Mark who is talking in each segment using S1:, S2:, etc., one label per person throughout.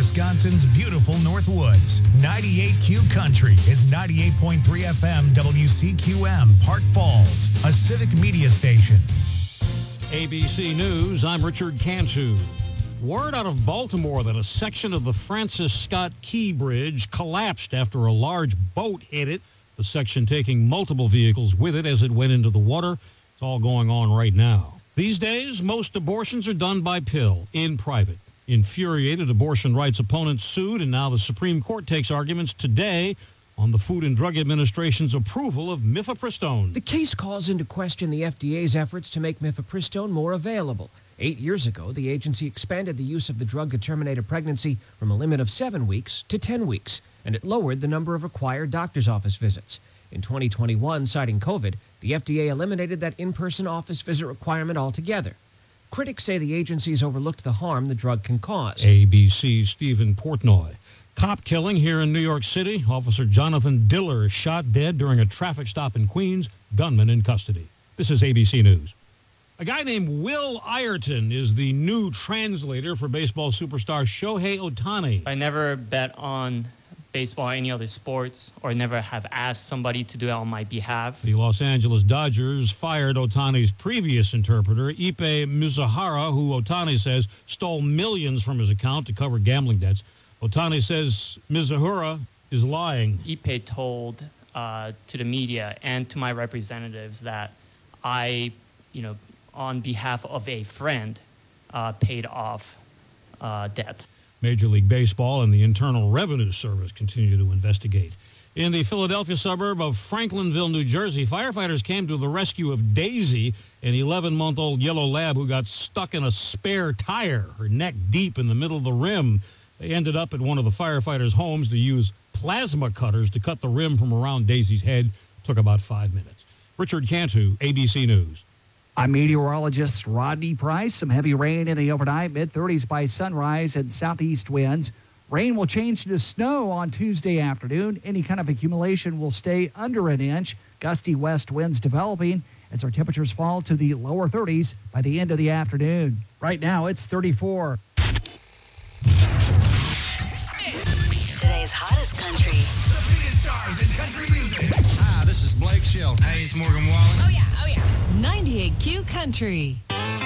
S1: Wisconsin's beautiful Northwoods. 98Q Country is 98.3 FM WCQM, Park Falls, a civic media station.
S2: ABC News, I'm Richard Cantu. Word out of Baltimore that a section of the Francis Scott Key Bridge collapsed after a large boat hit it, the section taking multiple vehicles with it as it went into the water. It's all going on right now. These days, most abortions are done by pill, in private. Infuriated abortion rights opponents sued, and now the Supreme Court takes arguments today on the Food and Drug Administration's approval of mifepristone.
S3: The case calls into question the FDA's efforts to make mifepristone more available. 8 years ago, the agency expanded the use of the drug to terminate a pregnancy from a limit of 7 weeks to 10 weeks, and it lowered the number of required doctor's office visits. In 2021, citing COVID, the FDA eliminated that in-person office visit requirement altogether. Critics say the agency's overlooked the harm the drug can cause.
S2: ABC's Stephen Portnoy. Cop killing here in New York City. Officer Jonathan Diller is shot dead during a traffic stop in Queens. Gunman in custody. This is ABC News. A guy named Will Ireton is the new translator for baseball superstar Shohei Ohtani.
S4: I never bet on baseball or any other sports, or never have asked somebody to do it on my behalf.
S2: The Los Angeles Dodgers fired Ohtani's previous interpreter, Ippei Mizuhara, who Ohtani says stole millions from his account to cover gambling debts. Ohtani says Mizuhara is lying.
S4: Ippei told to the media and to my representatives that I, on behalf of a friend, paid off debt.
S2: Major League Baseball and the Internal Revenue Service continue to investigate. In the Philadelphia suburb of Franklinville, New Jersey, firefighters came to the rescue of Daisy, an 11-month-old yellow lab who got stuck in a spare tire, her neck deep in the middle of the rim. They ended up at one of the firefighters' homes to use plasma cutters to cut the rim from around Daisy's head. Took about 5 minutes. Richard Cantu, ABC News.
S5: I'm meteorologist Rodney Price. Some heavy rain in the overnight, mid-30s by sunrise and southeast winds. Rain will change to snow on Tuesday afternoon. Any kind of accumulation will stay under an inch. Gusty west winds developing as our temperatures fall to the lower 30s by the end of the afternoon. Right now, it's 34.
S6: Today's hottest country.
S7: The biggest stars in country music.
S8: Hi, this is Blake Shelton.
S7: Hey, it's Morgan Wallen.
S6: Oh, yeah. 98Q Country.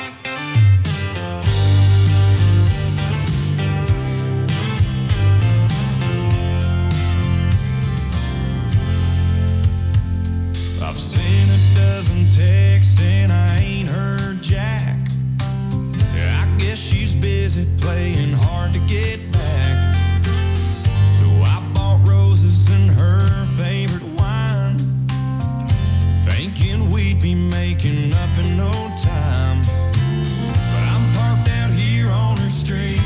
S7: I've seen a dozen texts and I ain't heard Jack. I guess she's busy playing hard to get back. So I bought roses and her favorite wine, thinking we'd be making up in no time. But I'm parked out here on her street.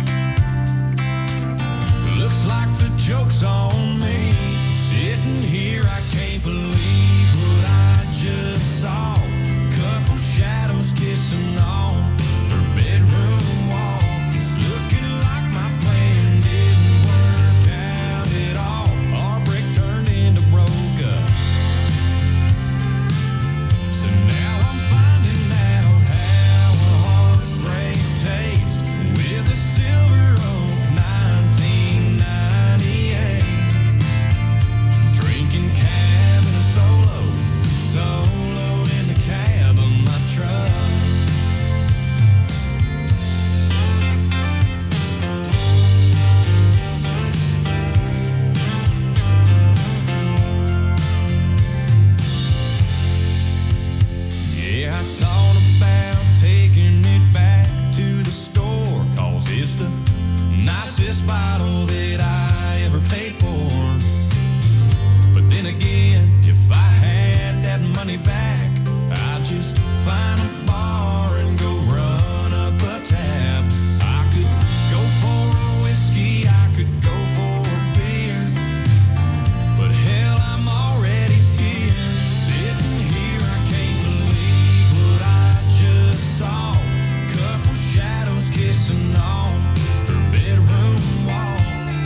S7: Looks like the joke's on me. Sitting here, I can't believe what I just saw. Couple shadows kissing on her bedroom wall. It's looking like my plan didn't work out at all. Our break turned into broke up. So now I'm finding out how a heartbreak tastes with a Silver Oak 1998. Drinking cab and a soloed in the cab of my truck. Yeah, I thought about taking it back to the store, 'cause it's the nicest bottle that I ever paid for. But then again, if I had that money back, I'd just find a bar and go run up a tab. I could go for a whiskey, I could go for a beer, but hell, I'm already here. Sitting here, I can't believe what I just saw. Couple shadows kissing on her bedroom wall.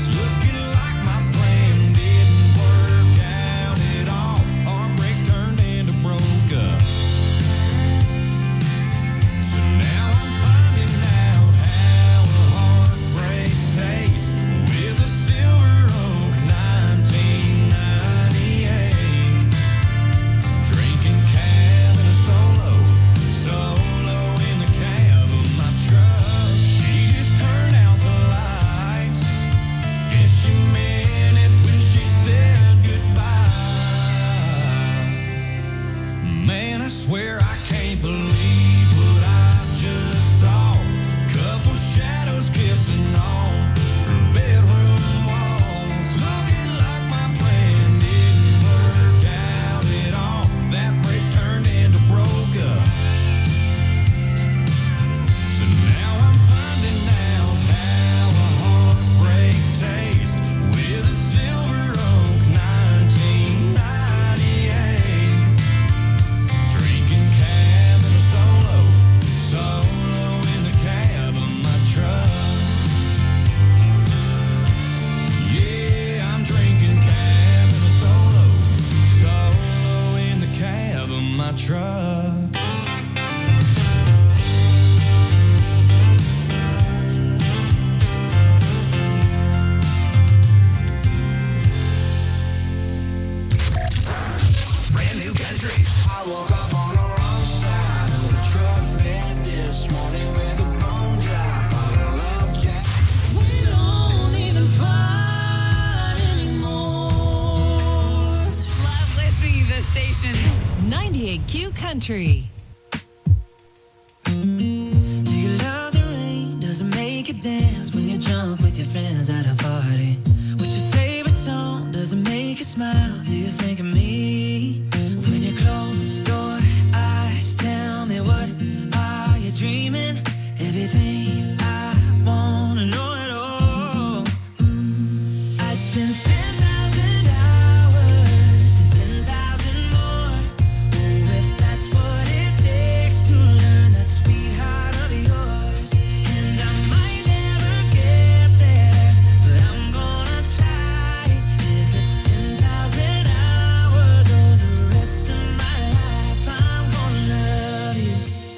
S6: Country.
S9: Do you love the rain? Does it make you dance when you're drunk with your friends at a party? What's your favorite song? Does it make you smile? Do you think of me? When you close your eyes, tell me, what are you dreaming? Everything I wanna know it all. I'd spend 10,000 hours and 10,000 more. Oh, if that's what it takes to learn that sweet heart of yours. And I might never get there, but I'm gonna try. If it's 10,000 hours or the rest of my life, I'm gonna love you.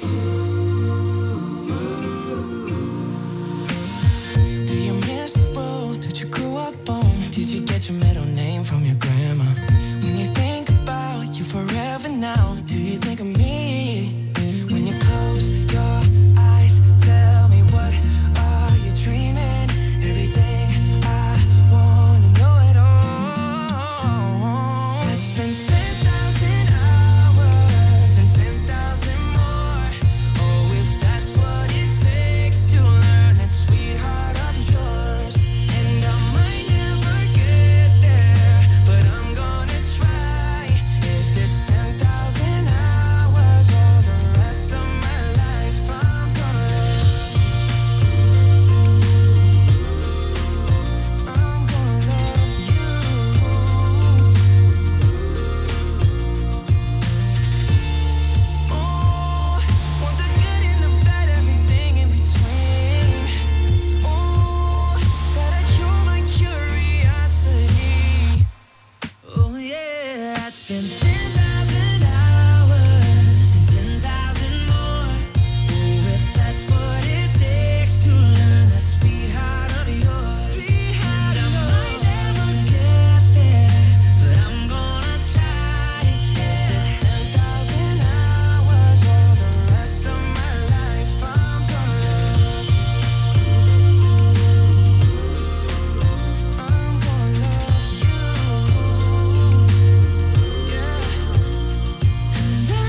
S9: Do you miss the road that you grew up on? Did you get your middle name from your grandma? When you think about you forever now, do you think of me? When you close your eyes, tell me, what are you dreaming? Everything I wanna know it all. I'd spend 10,000 hours and 10,000 more. Oh, if that's what it takes to learn that sweetheart of yours. And I might never get there, but I'm gonna try. If it's 10,000 hours or the rest of my life, I'm gonna love you. I'm gonna love you. Oh, want the good and the bad, everything in between. Oh, gotta cure my curiosity. Oh yeah, I'd spend 10,000 hours and 10,000 more. Oh, if that's what it takes to learn that sweetheart of yours. And I might never get there, but I'm gonna try. If it's 10,000 hours or the rest of my life, I'm gonna love you. I'm gonna love you. Yeah. And I'm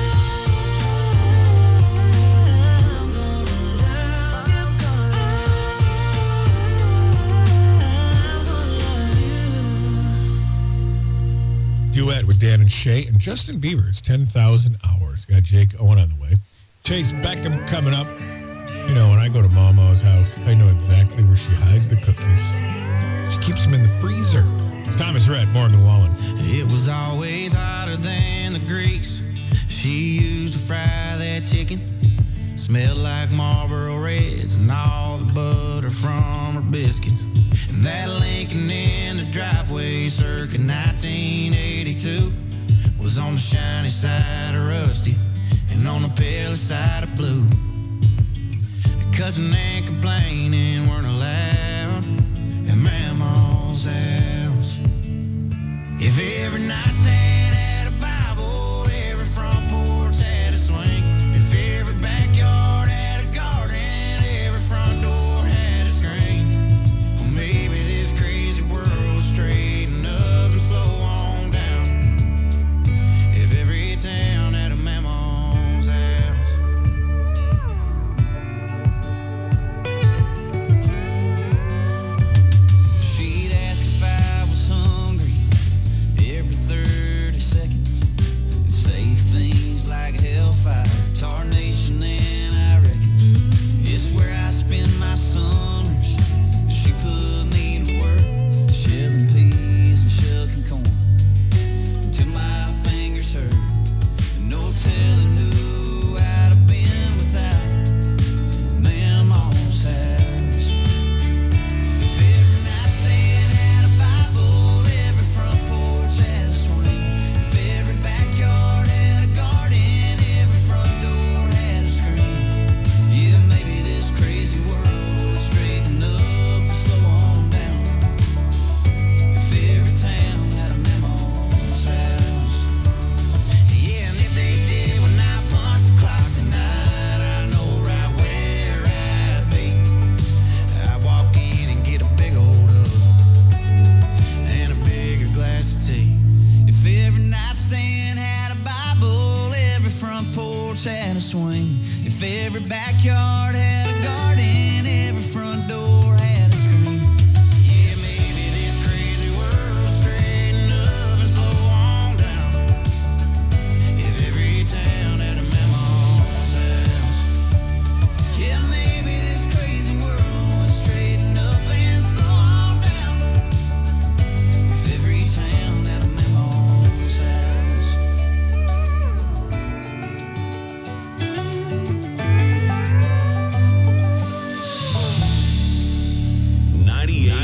S10: Duet with Dan and Shay and Justin Bieber's 10,000 Hours. Got Jake Owen on the way. Chase Beckham coming up. You know, when I go to Mama's house, I know exactly where she hides the cookies. She keeps them in the freezer. It's Thomas Rhett, Morgan Wallen.
S7: It was always hotter than the grease she used to fry that chicken. Smelled like Marlboro Reds and all the butter from her biscuits. And that Lincoln in the driveway circa 1982 was on the shiny side of rusty and on the pale side of blue. Cussing and complaining weren't allowed at Mama's house. If every nightstand had a Bible, every front porch had a swing. If every backyard had a garden, every front door had a screen. Well, maybe this crazy world would straighten up and slow on down. If every town had a Mama's house.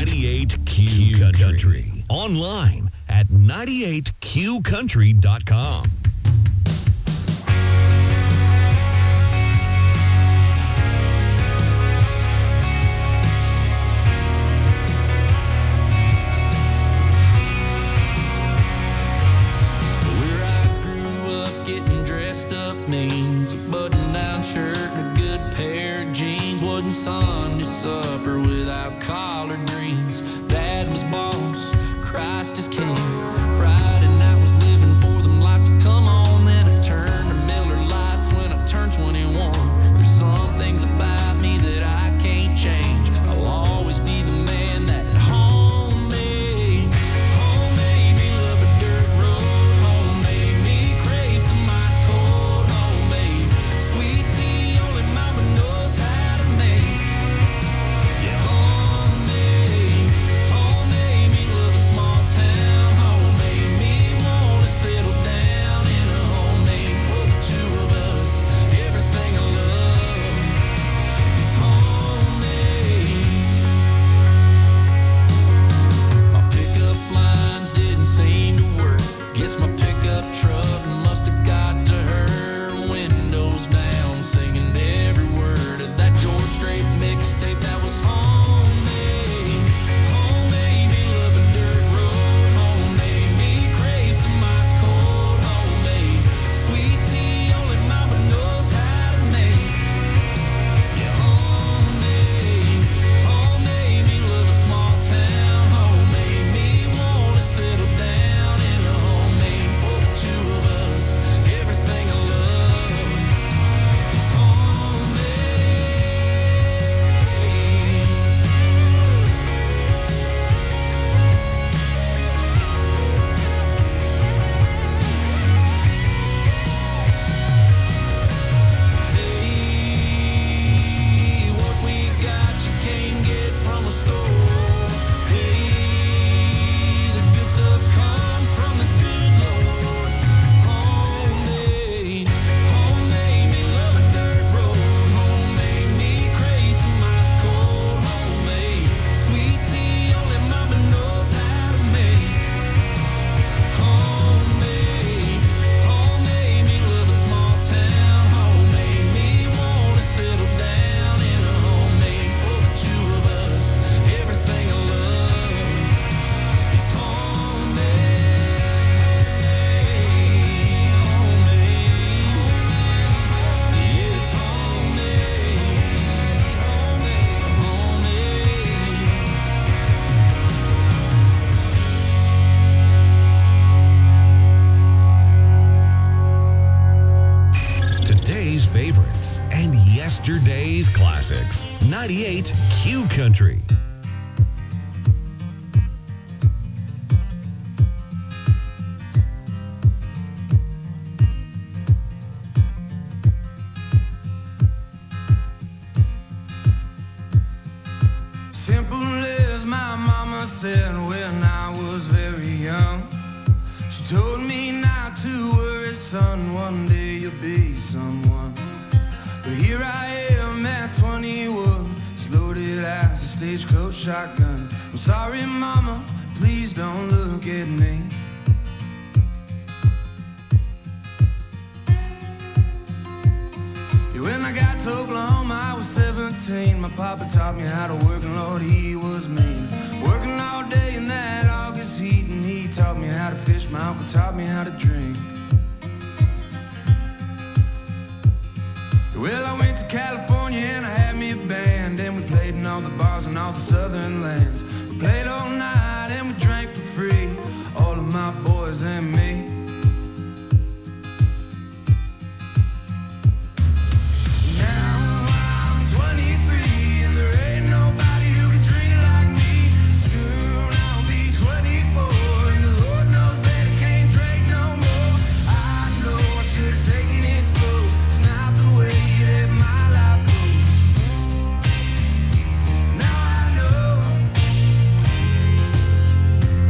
S1: 98Q Country. Online at 98QCountry.com.
S7: Means a button-down shirt and a good pair of jeans. Wasn't Sunday supper without collard greens. Dad was boss, Christ is king. Friday night was living for them lights to come on. Then I turned to Miller Lights when I turned 21. There's some things about me that I can't change. I'll always be the man that home made. Home made me love a dirt road. Home made me crave some ice cold. Sweet tea only mama knows how to make. Yeah, home made me love a small town. Home made me wanna settle down in a homemade for the two of us. Everything I love is homemade. My pickup lines didn't seem to work. Guess my pickup truck must have got to her. Windows down, singing every word of that George Strait mixtape that was homemade. Homemade me love a dirt road. Homemade me crave some ice cold. Homemade sweet tea only mama knows how to make. Yeah, homemade me love a small town. Homemade me wanna settle down in a homemade for the two of us. Everything I love is Hey, what we got you can't get from a store. Hey, the good stuff comes from the good Lord. Homemade me love a dirt road. Homemade me crave some ice cold. Homemade sweet tea only mama knows how to make. Homemade me love a small town. Homemade me wanna settle down in a homemade for the two of us. Everything I love is homemade. Yeah, it's
S1: Today's favorites and yesterday's classics. 98Q Country.
S9: Simple as my mama said when I was very young. She told me not to worry, son, one day you'll be someone. But here I am at 21, as loaded as a stagecoach shotgun. I'm sorry, mama, please don't look at me. Yeah, when I got to Oklahoma, I was 17. My papa taught me how to work, and Lord, he was mean. Working all day in that August heat, and he taught me how to fish. My uncle taught me how to drink. Well, I went to California and I had me a band, and we played in all the bars in all the southern lands. We played all night and we drank for free, all of my boys and me. Now I'm 23 and there ain't nobody who can drink like me. Soon I'll be 24 and the Lord knows that I can't drink no more. I know I should have taken it slow. It's not the way that my life goes. Now I know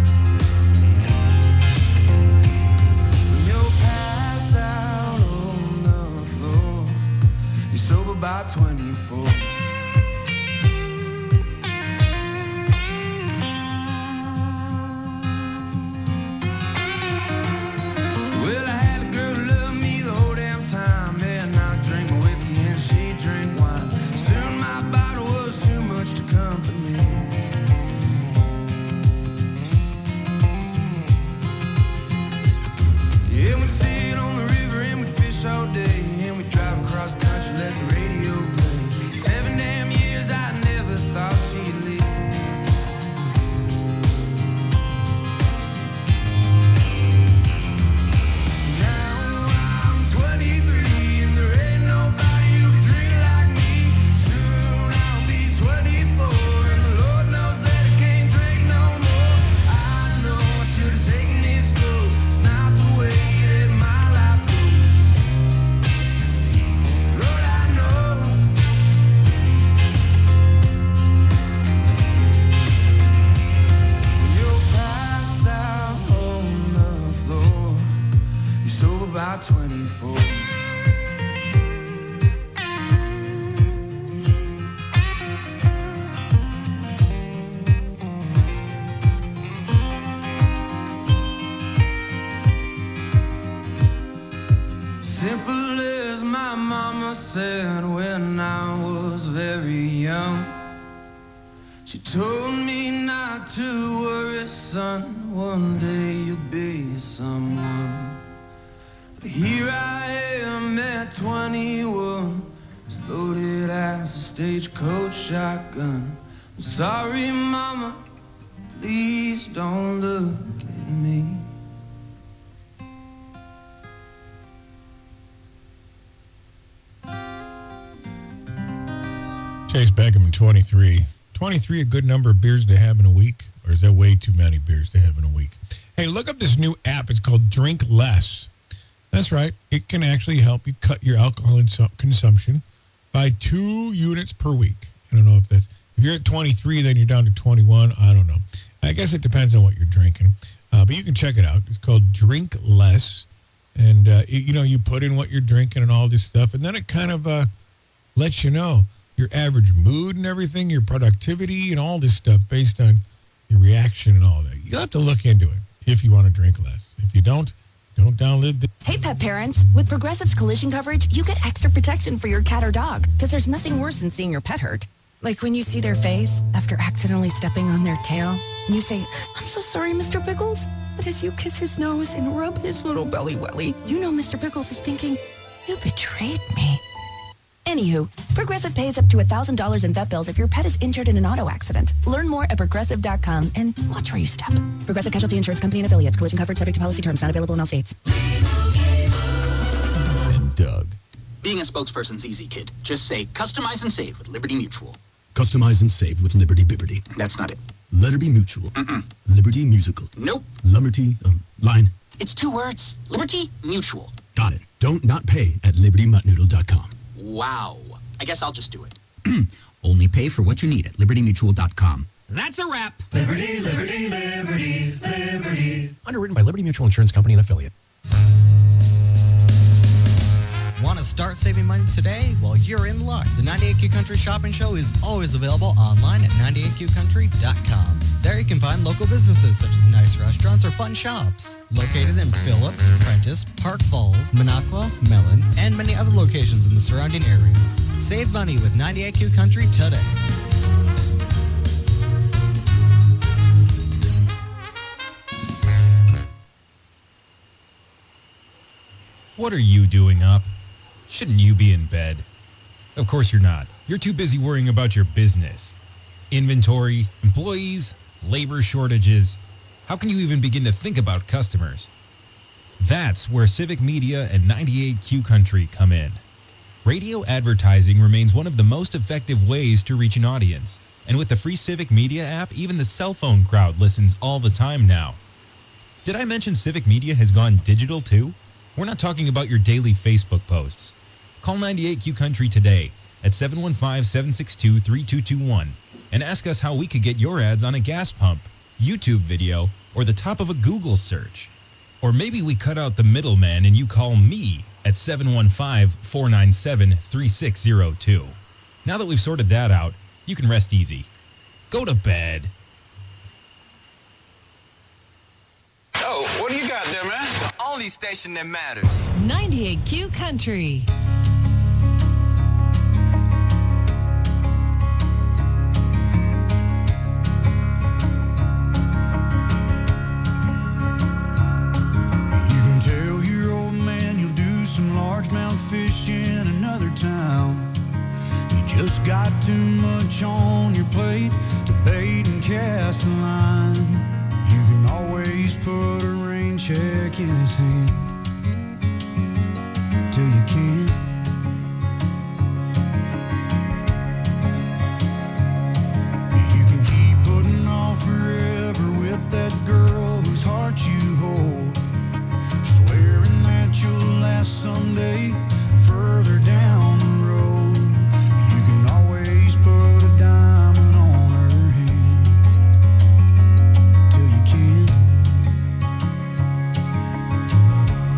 S9: 24. Simple as my mama said when I was very young. She told me not to worry, son, one day you'll be someone. But here I am at 21, as loaded as a stagecoach shotgun. I'm sorry, mama, please don't look at me.
S10: Chase Beckham, 23. 23, a good number of beers to have in a week? Or is that way too many beers to have in a week? Hey, look up this new app. It's called Drink Less. That's right. It can actually help you cut your alcohol consumption by 2 units per week. I don't know if you're at 23, then you're down to 21. I don't know. I guess it depends on what you're drinking. But you can check it out. It's called Drink Less. And, you put in what you're drinking and all this stuff. And then it kind of lets you know your average mood and everything, your productivity and all this stuff based on your reaction and all that. You'll have to look into it if you want to drink less. If you don't download it.
S11: Hey, pet parents. With Progressive's collision coverage, you get extra protection for your cat or dog. Because there's nothing worse than seeing your pet hurt. Like when you see their face after accidentally stepping on their tail, and you say, "I'm so sorry, Mr. Pickles." But as you kiss his nose and rub his little belly welly, you know Mr. Pickles is thinking, "You betrayed me." Anywho, Progressive pays up to $1,000 in vet bills if your pet is injured in an auto accident. Learn more at Progressive.com and watch where you step. Progressive Casualty Insurance Company and Affiliates. Collision coverage subject to policy terms. Not available in all states.
S12: And Doug.
S13: Being a spokesperson's easy, kid. Just say, customize and save with Liberty Mutual.
S12: Customize and save with Liberty Bibberty.
S13: That's not it.
S12: Liberty Mutual. Liberty Musical.
S13: Nope.
S12: Liberty, line.
S13: It's 2 words. Liberty Mutual.
S12: Got it. Don't not pay at libertymuttnoodle.com.
S13: Wow. I guess I'll just do it.
S14: Only pay for what you need at libertymutual.com.
S13: That's a wrap.
S9: Liberty, liberty, liberty, liberty.
S12: Underwritten by Liberty Mutual Insurance Company and Affiliate.
S15: Want to start saving money today? Well, you're in luck. The 98Q Country Shopping Show is always available online at 98qcountry.com. There you can find local businesses such as nice restaurants or fun shops. Located in Phillips, Prentice, Park Falls, Minocqua, Mellon, and many other locations in the surrounding areas. Save money with 98Q Country today.
S16: What are you doing up? Shouldn't you be in bed? Of course you're not. You're too busy worrying about your business. Inventory, employees, labor shortages. How can you even begin to think about customers? That's where Civic Media and 98Q Country come in. Radio advertising remains one of the most effective ways to reach an audience. And with the free Civic Media app, even the cell phone crowd listens all the time now. Did I mention Civic Media has gone digital too? We're not talking about your daily Facebook posts. Call 98Q Country today at 715-762-3221 and ask us how we could get your ads on a gas pump, YouTube video, or the top of a Google search. Or maybe we cut out the middleman and you call me at 715-497-3602. Now that we've sorted that out, you can rest easy. Go to bed.
S8: Oh, what do you got there, man? The only station that matters.
S6: 98Q Country.
S9: You can tell your old man you'll do some largemouth fish in another town. You just got too much on your plate to bait and cast a line. You can always put a rain check in his hand till you can't. You can keep putting off forever with that girl whose heart you hold, swearing that you'll last someday further down the road. You can always put a diamond on her hand till you can't.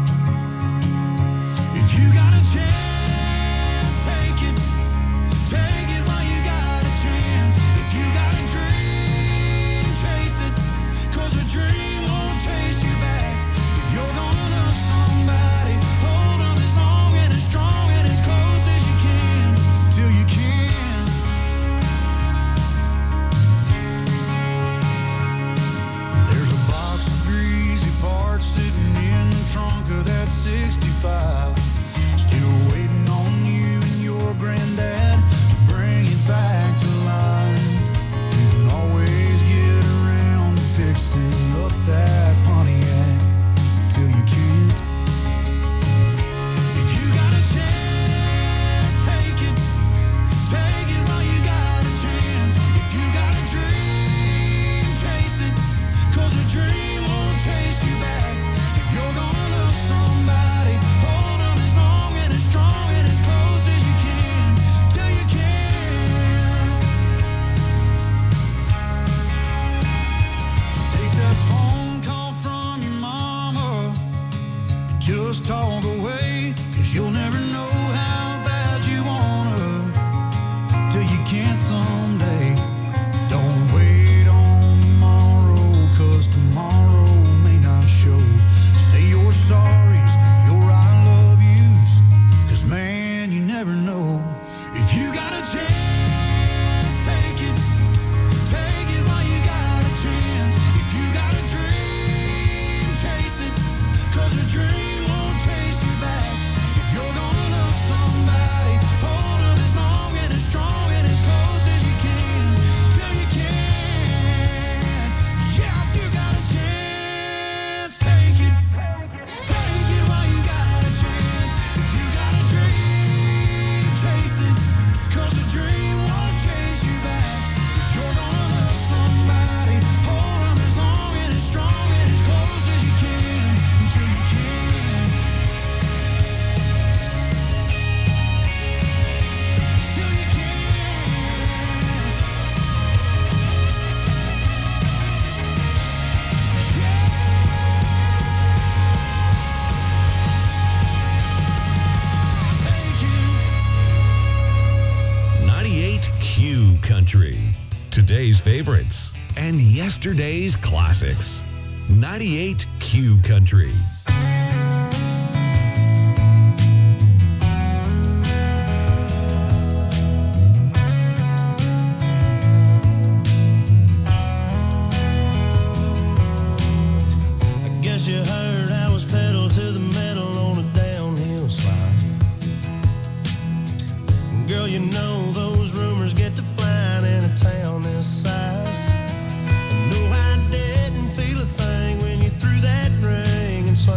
S17: favorites and yesterday's classics. 98 Q Country.
S18: Guess you heard I was pedal to the metal on a downhill slide. Girl, you know those rumors get to flying in a town this size. And no, I didn't feel a thing when you threw that ring and slid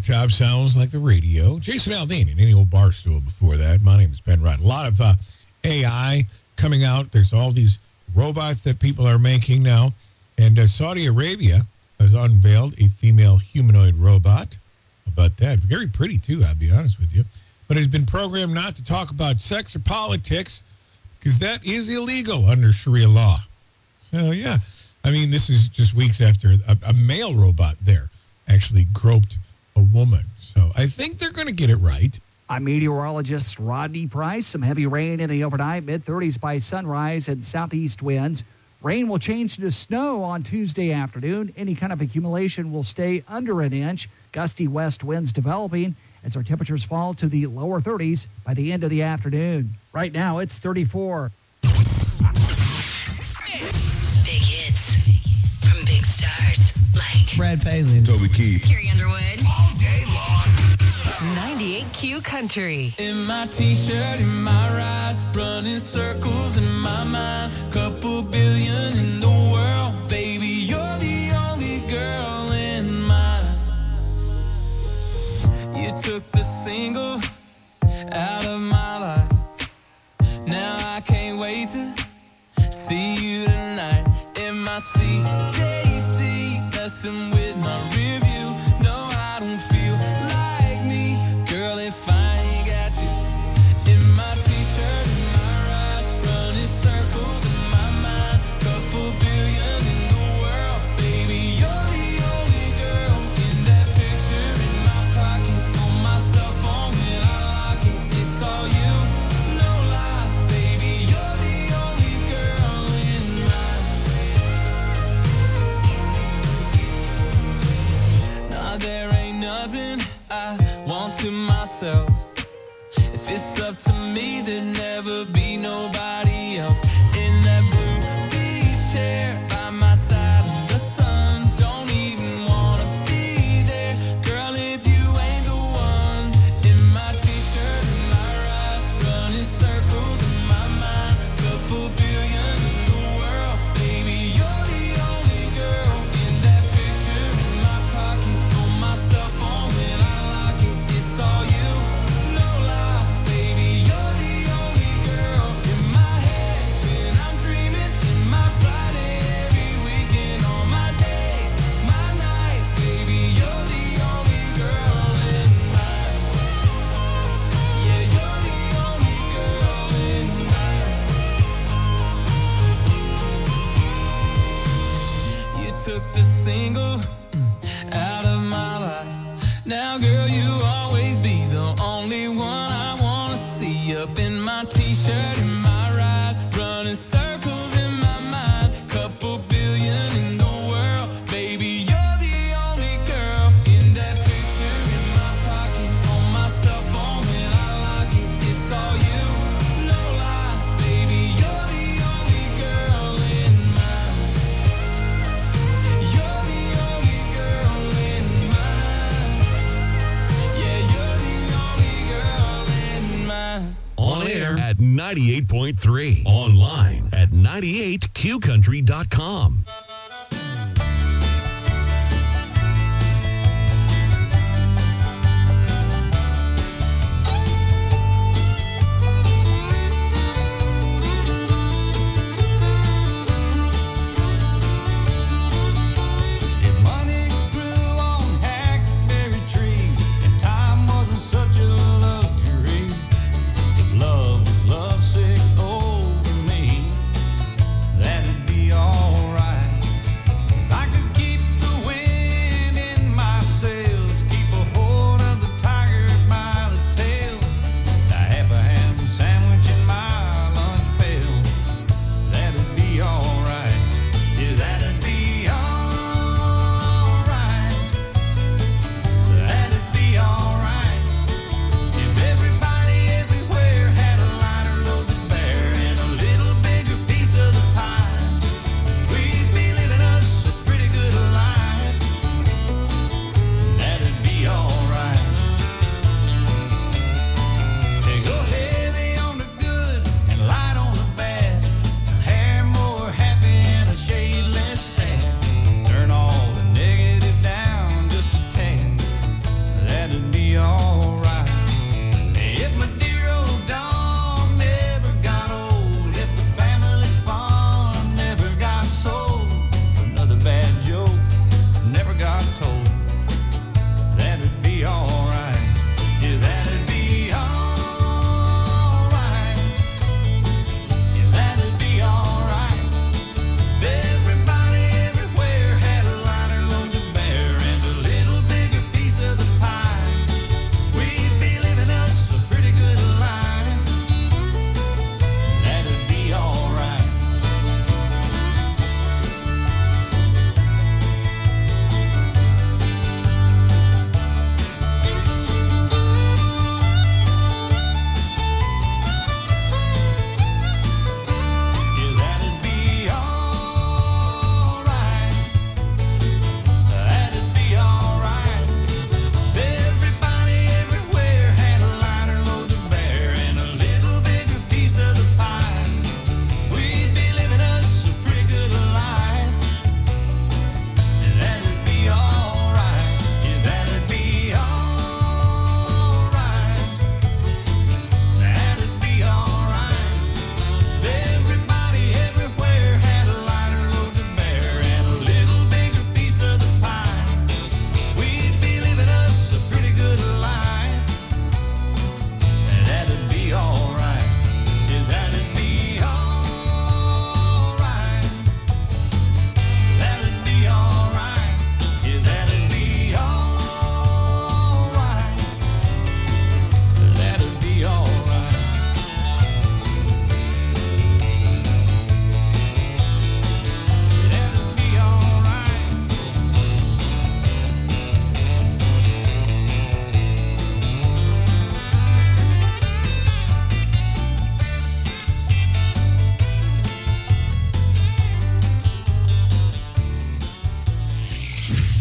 S10: laptop sounds like the radio. Jason Aldean and any old bar stool before that. My name is Ben Rudd. A lot of AI coming out. There's all these robots that people are making now. And Saudi Arabia has unveiled a female humanoid robot. How about that? Very pretty, too, I'll be honest with you. But has been programmed not to talk about sex or politics because that is illegal under Sharia law. So, yeah. I mean, this is just weeks after a male robot there actually groped a woman. So I think they're going to get it right.
S5: I'm meteorologist Rodney Price. Some heavy rain in the overnight, mid-30s by sunrise and southeast winds. Rain will change to snow on Tuesday afternoon. Any kind of accumulation will stay under an inch. Gusty west winds developing as our temperatures fall to the lower 30s by the end of the afternoon. Right now, it's 34.
S6: Big hits from big stars like
S19: Brad Paisley,
S17: Toby Keith,
S6: Carrie Underwood.
S19: all day long.
S6: 98Q Country.
S7: In my t-shirt, in my ride, running circles in my mind. Couple billion in the world, baby, you're the only girl in mine. You took the single out of my life. Now I can't wait to see you tonight. In my CJC, messing with my rear view. No, I don't feel like me, girl, if I ain't got you. In my t-shirt, in my ride, running circles in my mind. Couple billion in the world, baby, you're the only girl. In that picture in my pocket, on my cell phone when I lock it, it's all you, no lie, baby, you're the only girl in mine. Nah, there ain't nothing I want to myself. If it's up to me, there'd never be nobody else. In that blue beach chair by my side in the sun, don't even wanna be there, girl, if you ain't the one. In my t-shirt, in my ride, running circles in my mind. Couple billion in the world, baby, you're the only girl. In that picture in my pocket, on my cell phone when I lock it, it's all you, no lie, baby, you're the only girl. In my head when I'm dreaming, in my Friday every weekend, on my days, my nights, baby, you're the only girl in mine. Yeah, you're the only girl in mine. You took the single out of my life. Now, girl, you always be the only one I wanna see. Up in my t-shirt, in my ride, running circles in my mind. Couple billion in the world, baby, you're the only girl. In that picture in my pocket, on my cell phone when I lock it, it's all you, no lie, baby, you're the only girl in mine. You're the only girl in mine. Yeah, you're the only girl in mine.
S17: On air at 98.3. Online at 98qcountry.com.
S18: If money grew on hackberry trees and time wasn't such a luxury, if love was lovesick over me, that'd be alright.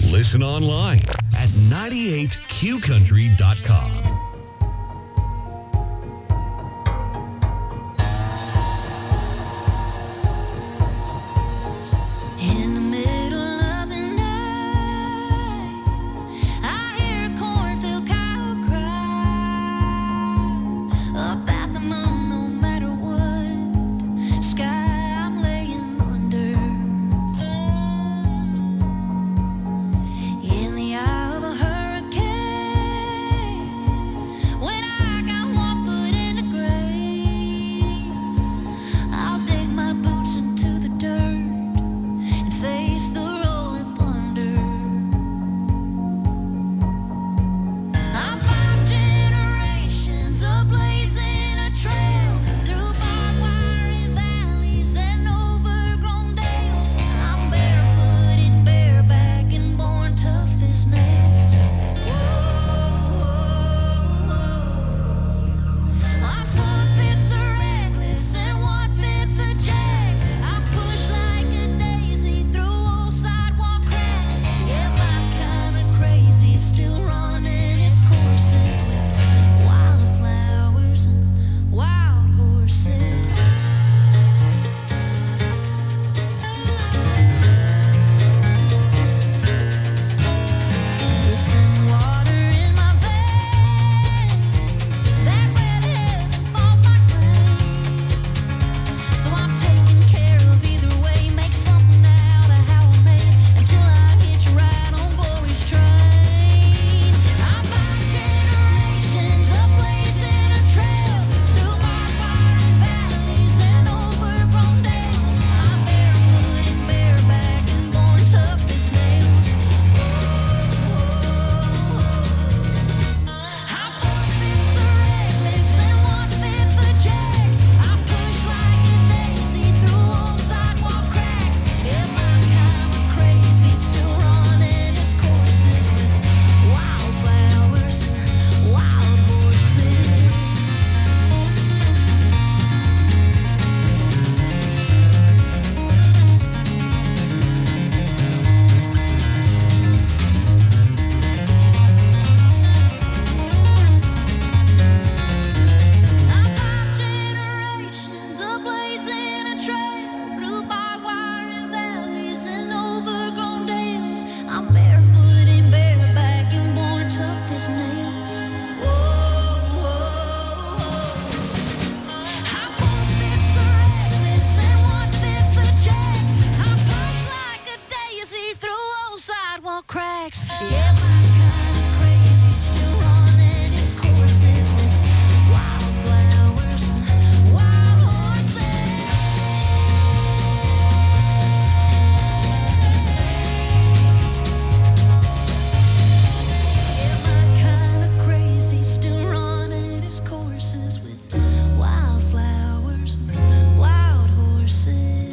S17: Listen online at 98qcountry.com.
S9: In the middle of the night, I hear a cornfield cow cry up at the moon. No matter what sky I'm laying under, in the eye of a hurricane, when I got one foot in the grave, I'll dig my boots into the dirt and face the rolling thunder. I'm 5 generations of blazing a trail through barbed wire valleys and overgrown dales. I'm barefoot and bareback and born tough as nails. I'm 4/5 reckless and 1/5 jack. I push like a daisy through old sidewalk cracks. Yeah, my kind of crazy, still running its courses with wildflowers and wild horses. It's the water in my veins that red hills and falls like rain. So I'm taking care of either way, make something out of how I made until I hit you right on glory's train. I'm 5 generations of blazing a trail through barbed wire valleys and overgrown dales. I'm barefoot and bareback and born tough as nails. I'm 4/5 reckless and 1/5 jack. I push like a daisy through old sidewalk cracks. Yeah, my kind of crazy, still running its courses with wildflowers and wild horses. I'm 5 generations of blazing a trail through barbed wire valleys and overgrown dales. I'm barefoot and bareback and born tough as nails. I'm 4/5 reckless and 1/5 jack. I push like a daisy through old sidewalk cracks. Yeah, my kind of crazy, still running its courses with wildflowers and wild horses. Yeah, my kind of crazy, still running its courses with wildflowers and wild horses.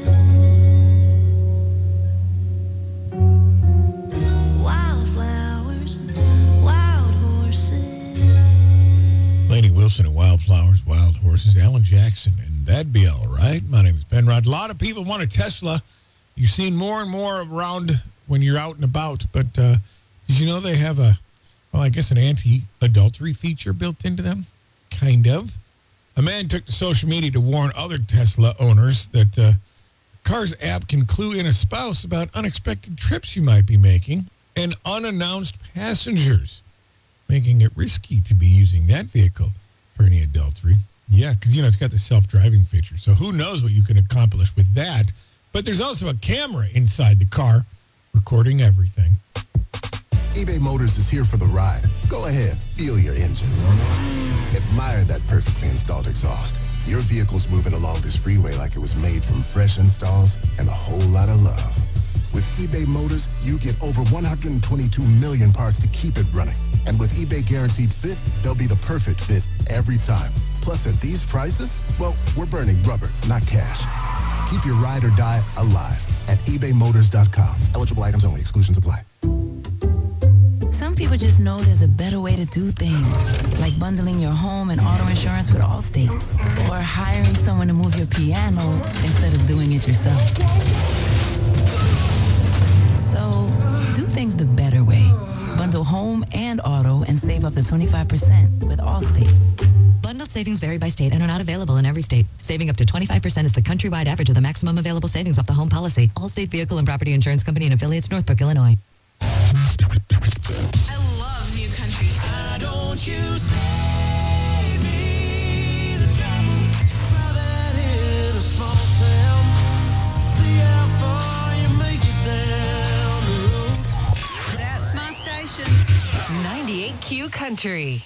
S9: Wildflowers and wild horses.
S10: Lainey Wilson and Wildflowers, Wild Horses, Alan Jackson, and that'd be all right. My name is Ben Rod. A lot of people want a Tesla. You've seen more and more around when you're out and about, but did you know they have an anti-adultery feature built into them? Kind of. A man took to social media to warn other Tesla owners that the car's app can clue in a spouse about unexpected trips you might be making and unannounced passengers, making it risky to be using that vehicle for any adultery. Yeah, because, it's got the self-driving feature. So who knows what you can accomplish with that. But there's also a camera inside the car recording everything.
S19: eBay Motors is here for the ride. Go ahead, feel your engine. Admire that perfectly installed exhaust. Your vehicle's moving along this freeway like it was made from fresh installs and a whole lot of love. With eBay Motors, you get over 122 million parts to keep it running. And with eBay Guaranteed Fit, they'll be the perfect fit every time. Plus, at these prices, well, we're burning rubber, not cash. Keep your ride or die alive at ebaymotors.com. Eligible items only. Exclusions apply.
S6: Some people just know there's a better way to do things, like bundling your home and auto insurance with Allstate, or hiring someone to move your piano instead of doing it yourself. So, do things the better and save up to 25% with Allstate.
S20: Bundled savings vary by state and are not available in every state. Saving up to 25% is the countrywide average of the maximum available savings off the home policy. Allstate Vehicle and Property Insurance Company and affiliates, Northbrook, Illinois.
S9: I love New Country. Why don't you save me the trouble? Try that in a small town. See how far you make it down the road.
S21: That's my station. 98Q Country.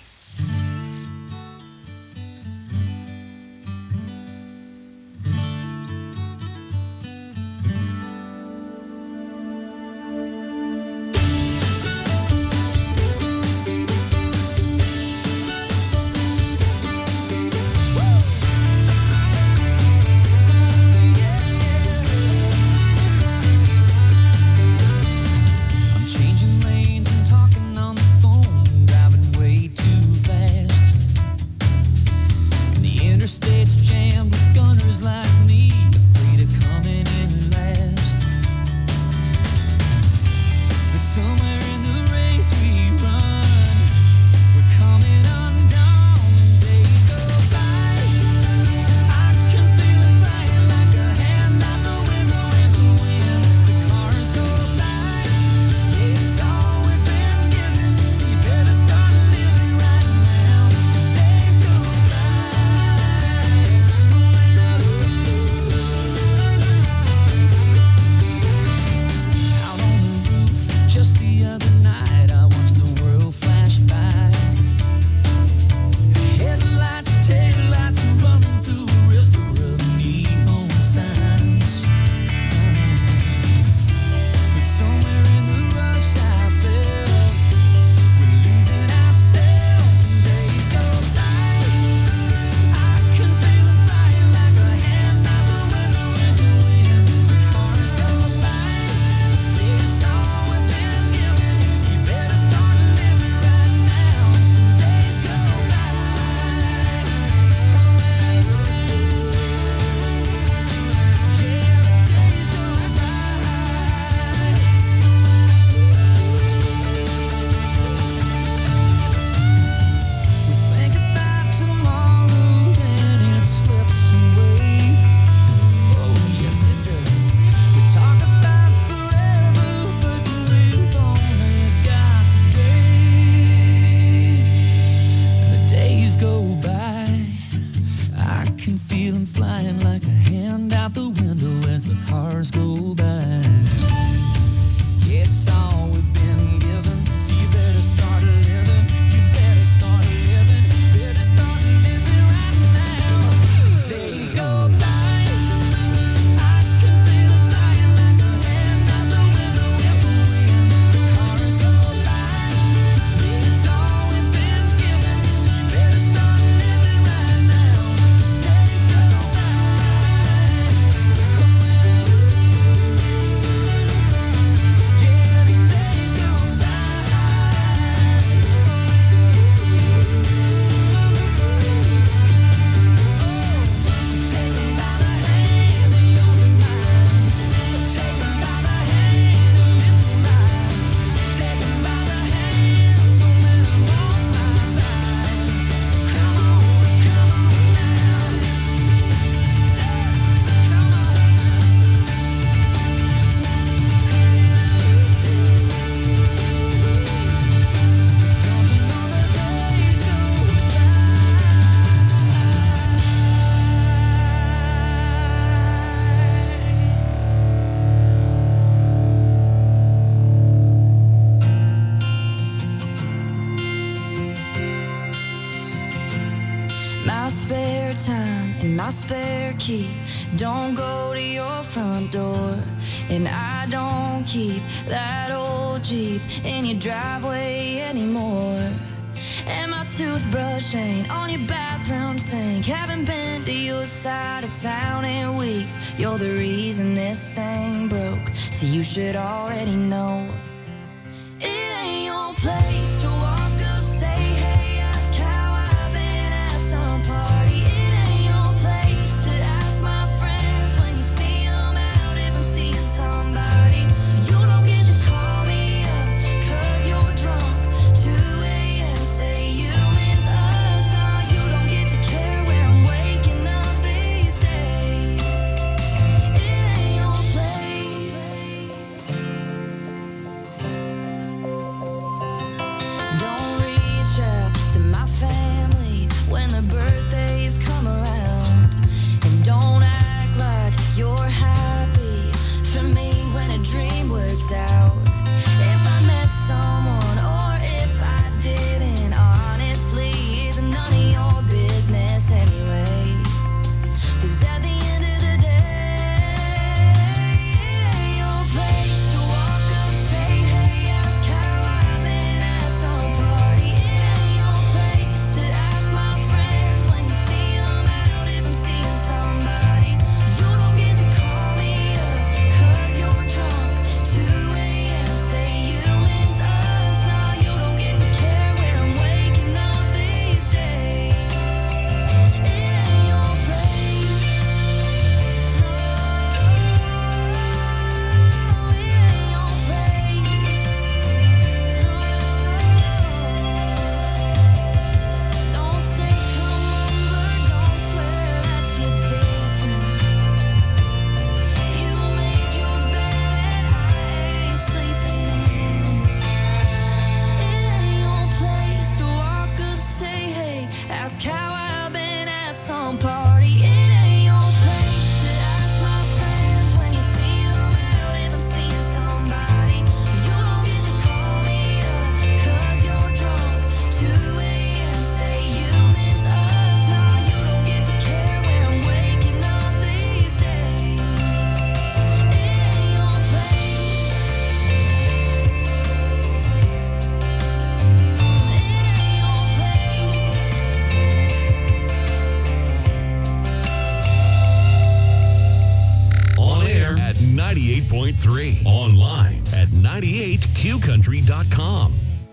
S9: my spare key. Don't go to your front door. And I don't keep that old Jeep in your driveway anymore. And my toothbrush ain't on your bathroom sink. Haven't been to your side of town in weeks. You're the reason this thing broke, so you should already know. It ain't your place to walk up, say, hey, ask how I've been at some party. It ain't your place to ask my friends when you see them out if I'm seeing somebody. You don't get to call me up 'cause you're drunk, 2 a.m.
S17: 98.3.com.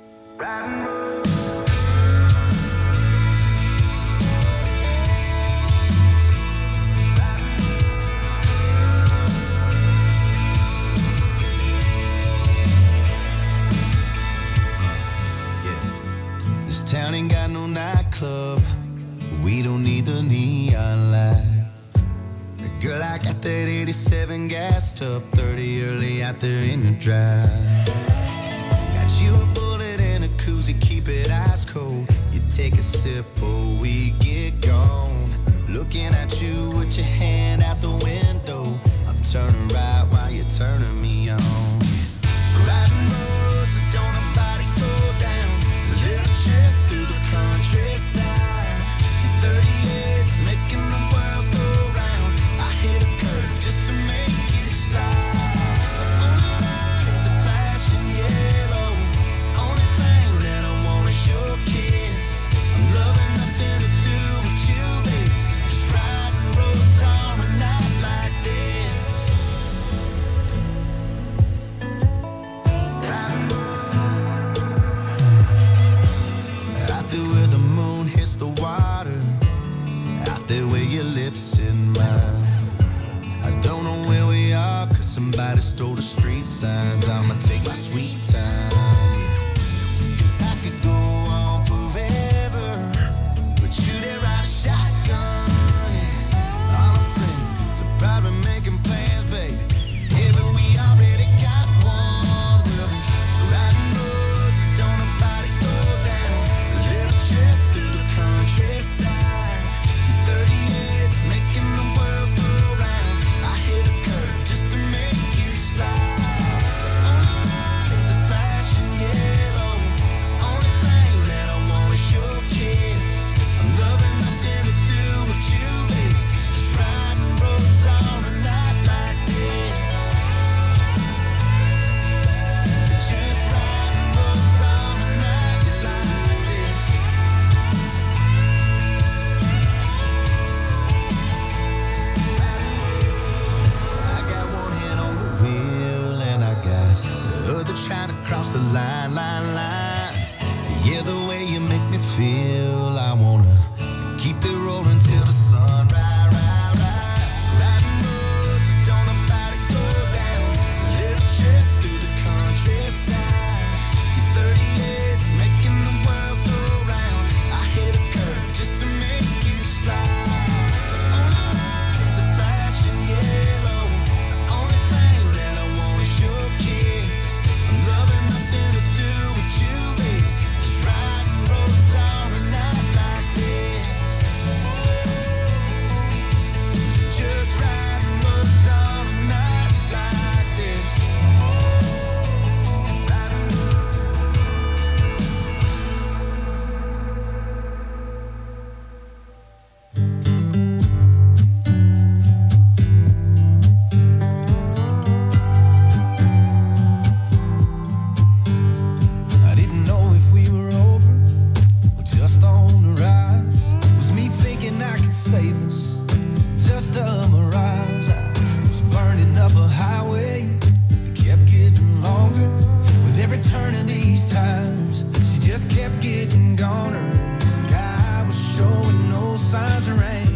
S9: This town ain't got no nightclub. We don't need the neon lights. Girl, I got that 87 gassed up, 30 early out there in the drive. Got you a bullet and a koozie, keep it ice cold. You take a sip before we get gone. Looking at you with your hand out the window. I'm turning right while you're turning me on. Riding roads that don't nobody go down. A little trip through the countryside. These 38s making the world go round. I hit a curve just to make you slide. Only light is a flashing yellow. Only thing that I want is your kiss. I'm loving nothing to do with you, babe. Just riding roads on a night like this. Out there where the moon hits the water, out there where your lips in mine. I don't know where we are, cause somebody stole the street signs. I'ma take my sweet time, yeah. Cause I could go on forever, but you there ride a shotgun, yeah. All my friends are probably making plans, baby. Yeah, but we already got one. We'll be riding roads that don't nobody go down. A little trip through the countryside. These 38s making the world go round. I hit a curve just to make you slide. Only light is a flashing yellow. Only thing that I want is your kiss. I'm loving nothing to do with you, babe. Just riding roads on a night like this. Just riding roads on a night like this. I got one hand on the wheel and I got the other trying to cross the line. Yeah, the way you make me feel, I wanna keep it rolling till the sun rise. Riding roads that don't nobody go down. A little trip through the countryside. These 38s making the world go round. I hit a curve just to make you slide. Only light is a flashing yellow. The only thing that I want is your kiss. I'm loving nothing to do with you, babe. Just riding roads on a night like this. Just riding roads on a night like this. I didn't know if we were over or just on the rise. Was me thinking I could save us? Just a mirage. I was burning up a highway that kept getting longer. With every turn of these tires, she just kept getting goner. And the sky was showing no signs of rain.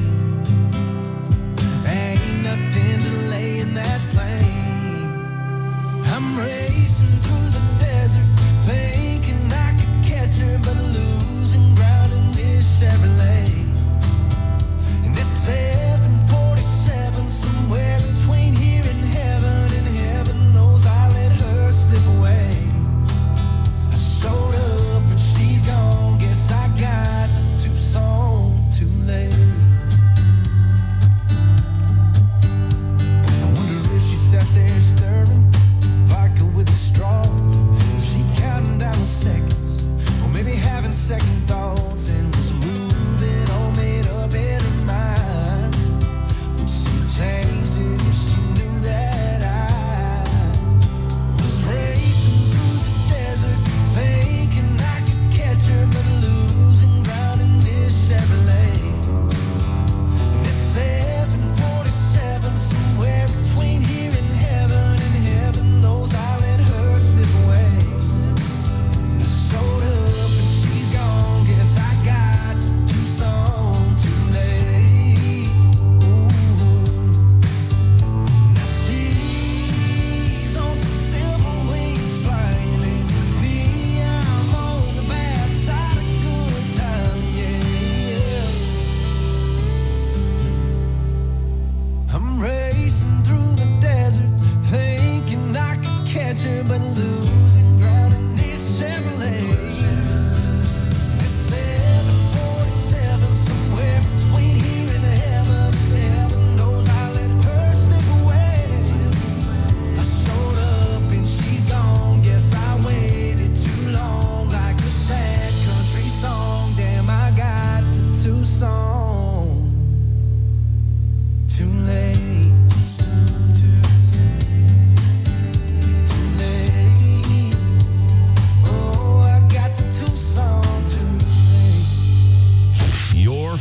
S9: Ain't nothing delaying that plane. I'm racing through the desert, thinking I could catch her, but losing ground in this Chevrolet. And it's 7:47, somewhere between here and heaven knows I let her slip away. I showed up and she's gone, guess I got to Tucson too late.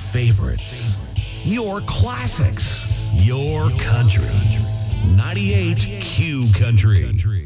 S17: favorites. Your classics. Your country. 98 Q Country.